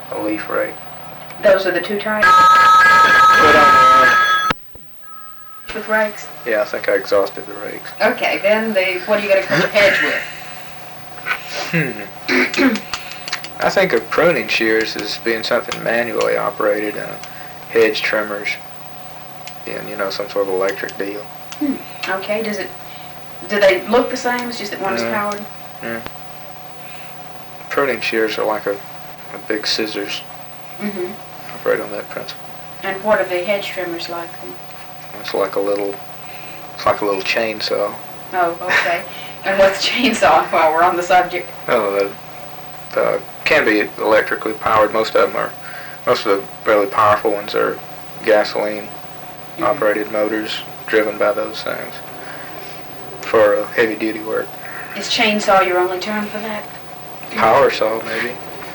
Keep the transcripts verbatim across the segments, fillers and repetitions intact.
a leaf rake. Those are the two types? Put on one. With rakes? Yeah, I think I exhausted the rakes. Okay, then the what are you going to cut your hedge with? Hmm. I think of pruning shears as being something manually operated, and hedge trimmers being, you know, some sort of electric deal. Hmm. Okay, does it, do they look the same? It's just that one is Mm. powered? Mm. Pruning shears are like a, a big scissors. Mm-hmm. Operate on that principle. And what are the hedge trimmers like then? It's like a little, it's like a little chainsaw. Oh, okay. And what's a chainsaw while we're on the subject? Oh, the, the can be electrically powered. Most of them are, most of the really powerful ones are gasoline mm-hmm. operated motors driven by those things for uh, heavy duty work. Is chainsaw your only term for that? Power saw, maybe.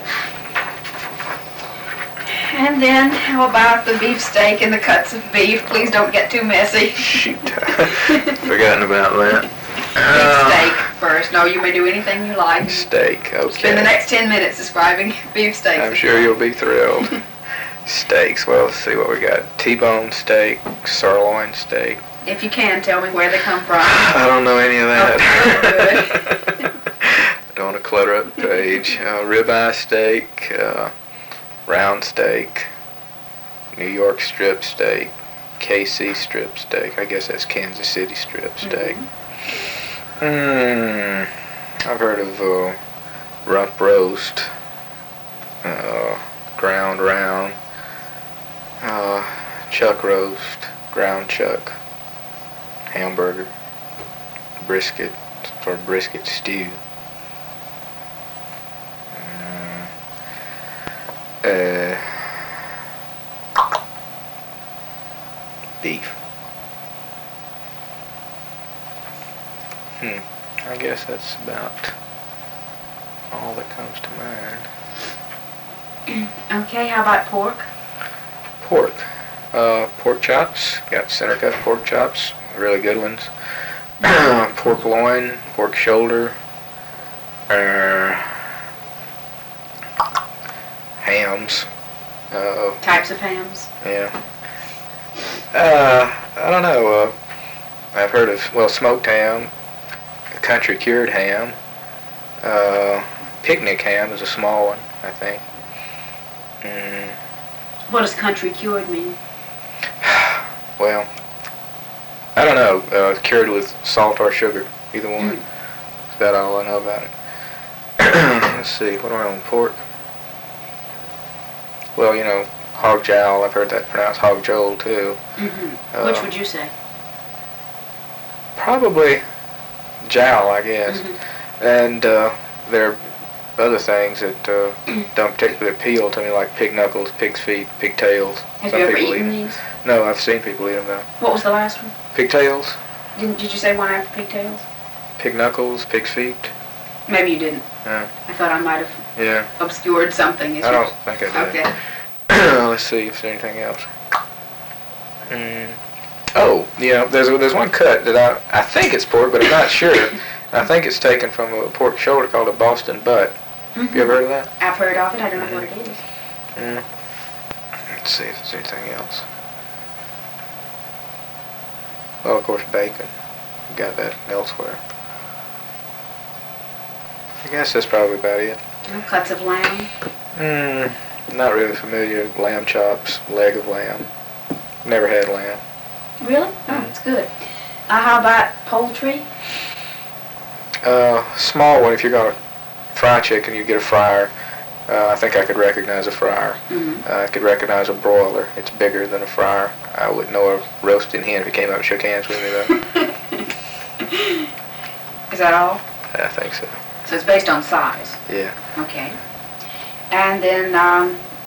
And then, how about the beefsteak and the cuts of beef? Please don't get too messy. Shoot. Forgotten about that. Beefsteak uh, first. No, you may do anything you like. Steak, okay. Spend the next ten minutes describing beefsteaks. I'm sure you'll be thrilled. Steaks, well, let's see what we got. T-bone steak, sirloin steak. If you can, tell me where they come from. I don't know any of that. Oh, good. I don't want to clutter up the page. Uh, ribeye steak, uh, round steak, New York strip steak, K C strip steak. I guess that's Kansas City strip steak. Mm-hmm. Mm, I've heard of uh, rump roast, uh, ground round, uh, chuck roast, ground chuck, hamburger, brisket, or brisket stew. Uh, beef. Hmm. I guess that's about all that comes to mind. Okay, how about pork? Pork. Uh, pork chops. Got center cut pork chops. Really good ones. Pork loin. Pork shoulder. Uh, hams. Uh, Types of hams? Yeah. Uh, I don't know. Uh, I've heard of, well, smoked ham, country cured ham, uh, picnic ham is a small one, I think. Mm. What does country cured mean? Well, I don't know. Uh, cured with salt or sugar, either one. Mm. That's about all I know about it. Let's see, what do I on pork? Well, you know, hog jowl, I've heard that pronounced hog jowl too. Mm-hmm. Uh, Which would you say? Probably jowl, I guess. Mm-hmm. And uh, there are other things that uh, don't particularly appeal to me, like pig knuckles, pig's feet, pigtails. Have Some you ever people eaten eat these? No, I've seen people eat them though. What was the last one? Pigtails. Didn't, did you say one after pigtails? Pig knuckles, pig's feet. Maybe you didn't. No. I thought I might have yeah. obscured something. I don't think I did. Okay. Let's see if there's anything else. Mm. Oh, yeah, there's there's one cut that I I think it's pork, but I'm not sure. I think it's taken from a pork shoulder called a Boston butt. Mm-hmm. You ever heard of that? I've heard of it. I don't know mm-hmm. what it is. Mm. Let's see if there's anything else. Well, of course, bacon. You got that elsewhere. I guess that's probably about it. Oh, cuts of lamb. Mm. Not really familiar with lamb chops, leg of lamb. Never had lamb. Really? Oh, mm. It's good. Uh, how about poultry? Uh, small one. If you're going to fry chicken, you get a fryer. Uh, I think I could recognize a fryer. Mm-hmm. uh, I could recognize a broiler. It's bigger than a fryer. I wouldn't know a roasting hen if he came up and shook hands with me, though. Is that all? I think so. So it's based on size? Yeah. Okay. And then, um,